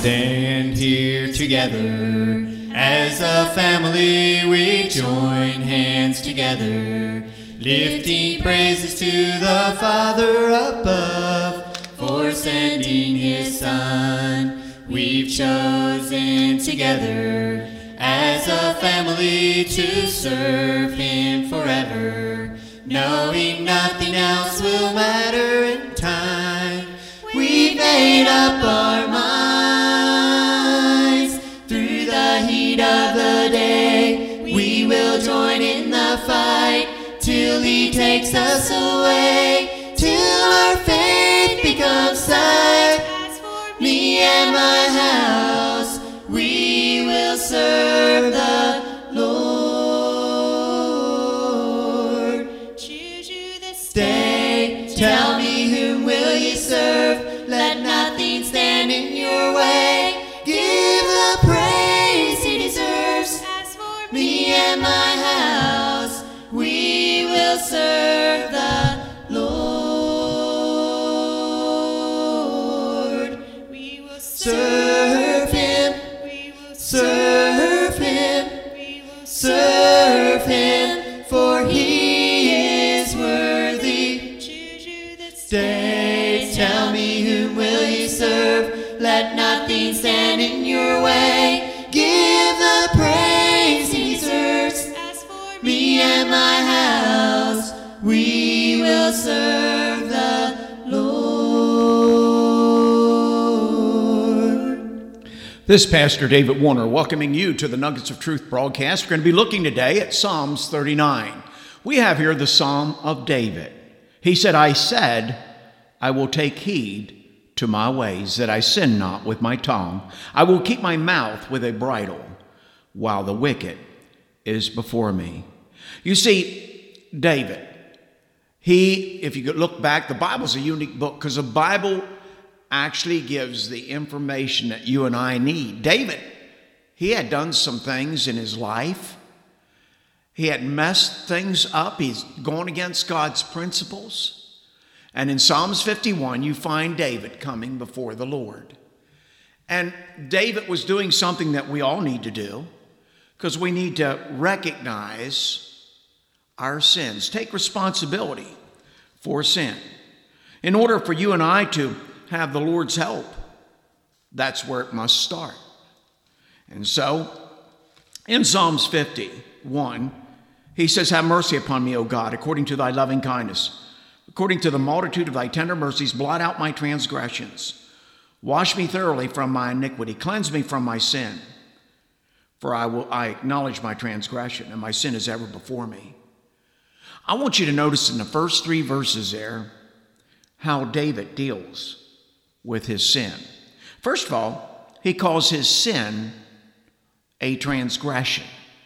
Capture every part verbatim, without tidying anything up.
stand here together. As a family we join hands together, lifting praises to the Father above for sending his Son. We've chosen together as a family to serve him forever, knowing nothing else will matter in time. We've made up our minds. Through the heat of the day, we will join in the fight till he takes us away, till our faith becomes sight. Me and my house, we will serve the Lord. Choose you this day, tell me whom will you serve. Let nothing stand in your way. Give the praise he deserves. As for me and my house, we will serve the Lord. We will serve him. We will serve him. We will serve him, for he is worthy. Choose you this day. Tell me whom will you serve. Let nothing stand in your way. Give the praise he deserves. As for me and my house, we will serve the Lord. This is Pastor David Warner welcoming you to the Nuggets of Truth broadcast. We're going to be looking today at Psalms thirty-nine. We have here the Psalm of David. He said, I said, I will take heed to my ways, that I sin not with my tongue. I will keep my mouth with a bridle, while the wicked is before me. You see, David, he, if you could look back, the Bible's a unique book because the Bible actually gives the information that you and I need. David, he had done some things in his life. He had messed things up. He's gone against God's principles. And in Psalms fifty-one, you find David coming before the Lord. And David was doing something that we all need to do, because we need to recognize our sins, take responsibility for sin. In order for you and I to have the Lord's help, that's where it must start. And so, in Psalms fifty-one, he says, have mercy upon me, O God, according to thy loving kindness. According to the multitude of thy tender mercies, blot out my transgressions. Wash me thoroughly from my iniquity. Cleanse me from my sin. For I will I acknowledge my transgression, and my sin is ever before me. I want you to notice in the first three verses there how David deals with his sin. First of all, he calls his sin a transgression.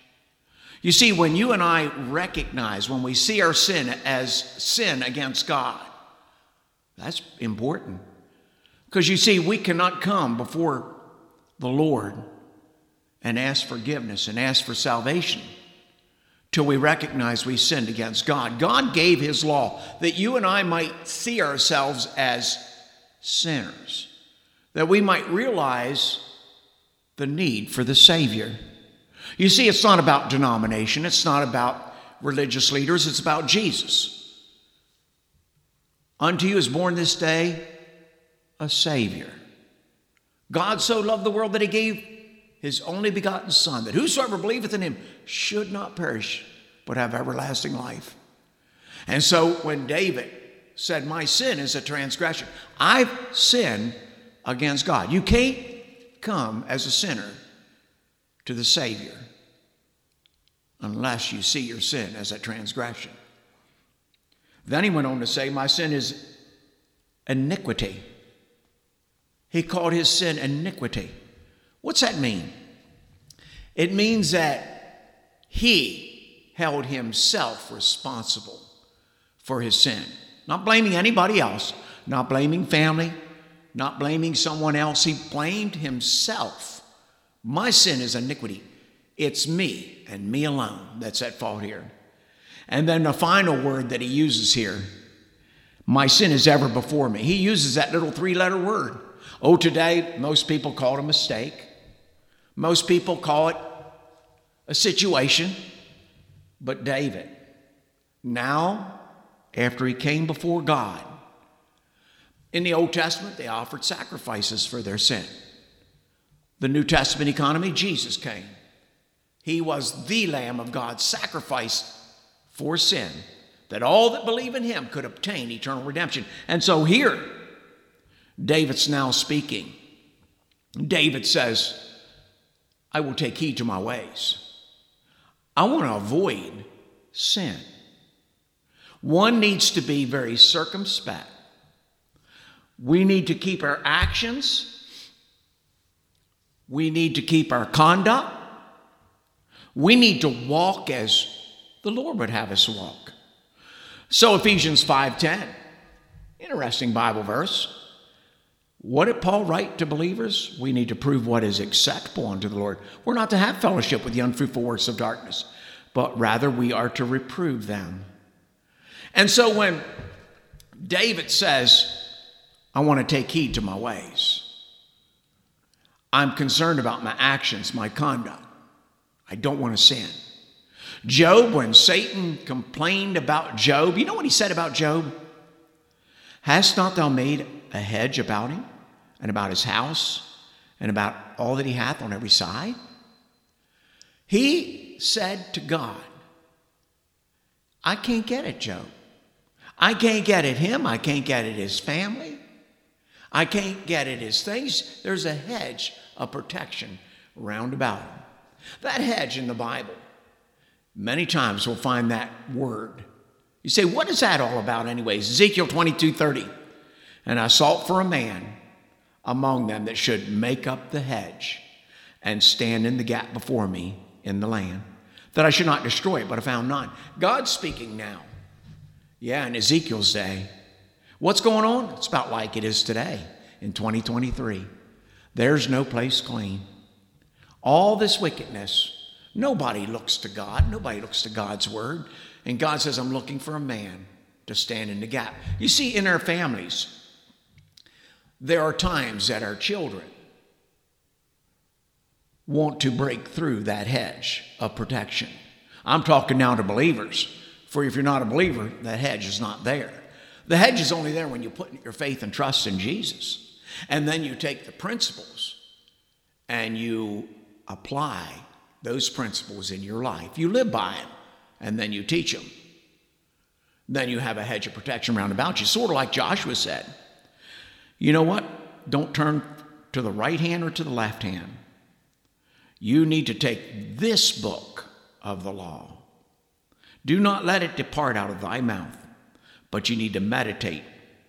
You see, when you and I recognize, when we see our sin as sin against God, that's important. Because you see, we cannot come before the Lord and ask forgiveness and ask for salvation till we recognize we sinned against God. God gave his law that you and I might see ourselves as sinners, that we might realize the need for the Savior. You see, it's not about denomination. It's not about religious leaders. It's about Jesus. Unto you is born this day a Savior. God so loved the world that he gave his only begotten Son, that whosoever believeth in him should not perish, but have everlasting life. And so when David said, my sin is a transgression, I've sinned against God. You can't come as a sinner to the Savior unless you see your sin as a transgression. Then he went on to say, my sin is iniquity. He called his sin iniquity. What's that mean? It means that he held himself responsible for his sin. Not blaming anybody else, not blaming family, not blaming someone else. He blamed himself. My sin is iniquity. It's me and me alone that's at fault here. And then the final word that he uses here, my sin is ever before me. He uses that little three-letter word. Oh, today, most people call it a mistake. Most people call it a situation. But David, now, after he came before God, in the Old Testament, they offered sacrifices for their sin. The New Testament economy, Jesus came. He was the Lamb of God, sacrificed for sin, that all that believe in him could obtain eternal redemption. And so here, David's now speaking. David says, I will take heed to my ways. I want to avoid sin. One needs to be very circumspect. We need to keep our actions. We need to keep our conduct. We need to walk as the Lord would have us walk. So Ephesians five ten, interesting Bible verse. What did Paul write to believers? We need to prove what is acceptable unto the Lord. We're not to have fellowship with the unfruitful works of darkness, but rather we are to reprove them. And so when David says, I want to take heed to my ways, I'm concerned about my actions, my conduct. I don't want to sin. Job, when Satan complained about Job, you know what he said about Job? Hast not thou made a hedge about him and about his house and about all that he hath on every side? He said to God, I can't get at Job. I can't get at him. I can't get at his family. I can't get at his things. There's a hedge of protection round about him. That hedge in the Bible, many times we'll find that word. You say, what is that all about anyways? Ezekiel twenty-two thirty. And I sought for a man among them that should make up the hedge and stand in the gap before me in the land, that I should not destroy it, but I found none. God's speaking now. Yeah, in Ezekiel's day. What's going on? It's about like it is today in twenty twenty-three. There's no place clean. All this wickedness, nobody looks to God. Nobody looks to God's word. And God says, I'm looking for a man to stand in the gap. You see, in our families, there are times that our children want to break through that hedge of protection. I'm talking now to believers. For if you're not a believer, that hedge is not there. The hedge is only there when you put your faith and trust in Jesus. And then you take the principles and you apply those principles in your life. You live by them and then you teach them. Then you have a hedge of protection round about you, sort of like Joshua said. You know what? Don't turn to the right hand or to the left hand. You need to take this book of the law. Do not let it depart out of thy mouth, but you need to meditate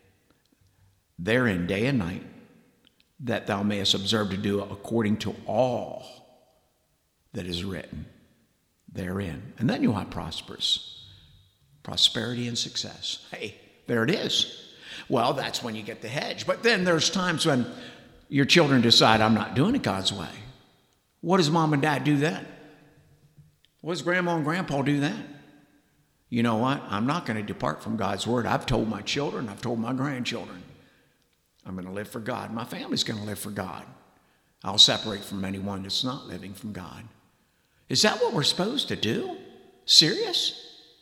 therein day and night, that thou mayest observe to do according to all that is written therein. And then you'll have prosperous prosperity and success. Hey, there it is. Well, that's when you get the hedge. But then there's times when your children decide, I'm not doing it God's way. What does mom and dad do then? What does grandma and grandpa do then? You know what? I'm not going to depart from God's word. I've told my children, I've told my grandchildren, I'm going to live for God. My family's going to live for God. I'll separate from anyone that's not living from God. Is that what we're supposed to do? Serious?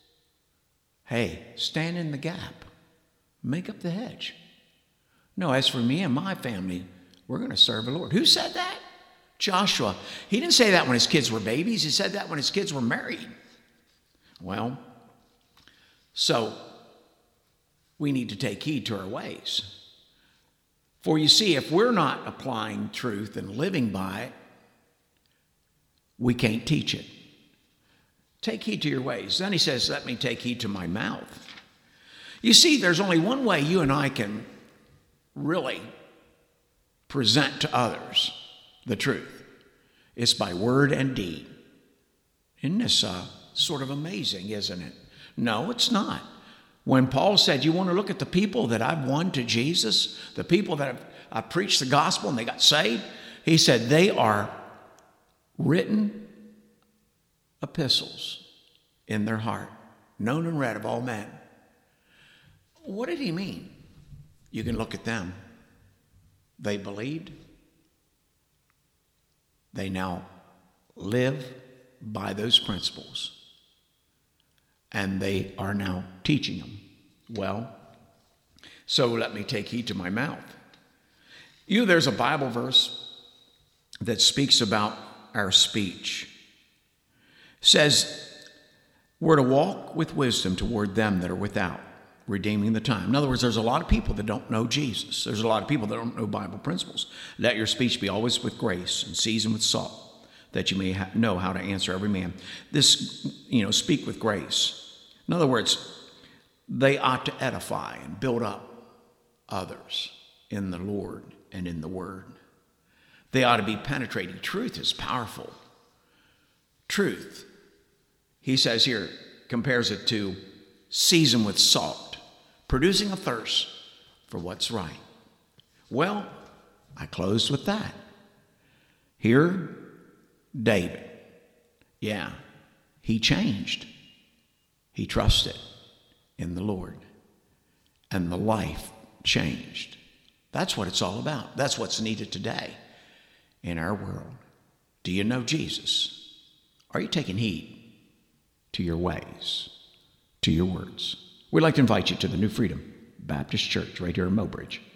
Hey, stand in the gap. Make up the hedge. No, as for me and my family, we're going to serve the Lord. Who said that? Joshua. He didn't say that when his kids were babies. He said that when his kids were married. Well, so we need to take heed to our ways. For you see, if we're not applying truth and living by it, we can't teach it. Take heed to your ways. Then he says, let me take heed to my mouth. You see, there's only one way you and I can really present to others the truth. It's by word and deed. Isn't this uh, sort of amazing, isn't it? No, it's not. When Paul said, you want to look at the people that I've won to Jesus, the people that have, I preached the gospel and they got saved, he said they are written epistles in their heart, known and read of all men. What did he mean? You can look at them. they believed. They now live by those principles. And they are now teaching them. Well, so let me take heed to my mouth. You know, there's a Bible verse that speaks about our speech. It says, we're to walk with wisdom toward them that are without, redeeming the time. In other words, there's a lot of people that don't know Jesus. There's a lot of people that don't know Bible principles. Let your speech be always with grace and seasoned with salt, that you may ha- know how to answer every man. This, you know, speak with grace. In other words, they ought to edify and build up others in the Lord and in the Word. They ought to be penetrating. Truth is powerful. Truth, he says here, compares it to seasoned with salt, producing a thirst for what's right. Well, I closed with that. Here, David, yeah, he changed. He trusted in the Lord, and the life changed. That's what it's all about. That's what's needed today in our world. Do you know Jesus? Are you taking heed to your ways, to your words? We'd like to invite you to the New Freedom Baptist Church right here in Mobridge.